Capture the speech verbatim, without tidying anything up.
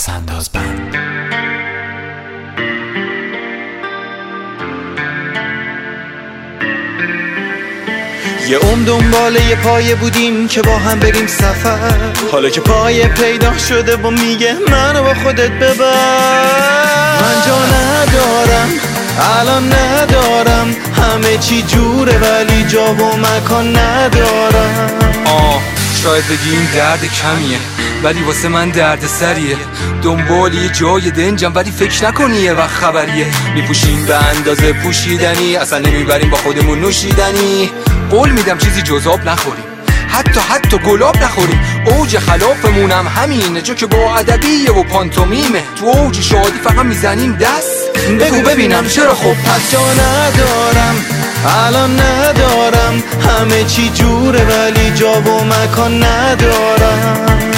پس انداز بند. یه عمر دنبال یه پایه بودیم که با هم بریم سفر، حالا که پایه پیدا شده با میگه منو با خودت ببر. من جا ندارم الان ندارم، همه چی جوره ولی جا و مکان ندارم. آه شاید بگی این درد کمیه ولی واسه من درد سریه. دنبال یه جای دنجم ولی فکر نکنی یه وقت خبریه. میپوشیم به اندازه پوشیدنی، اصلا نمیبریم با خودمون نوشیدنی. قول میدم چیزی جز آب نخوریم، حتی حتی گلاب نخوریم. اوج خلافمونم همینه، جو که با ادبیه و پانتومیمه. تو اوج شادی فقط میزنیم دست، بگو ببینم چرا. خب پس جا ندارم الان ندارم، همه چی جوره ولی جا و مکان ندارم.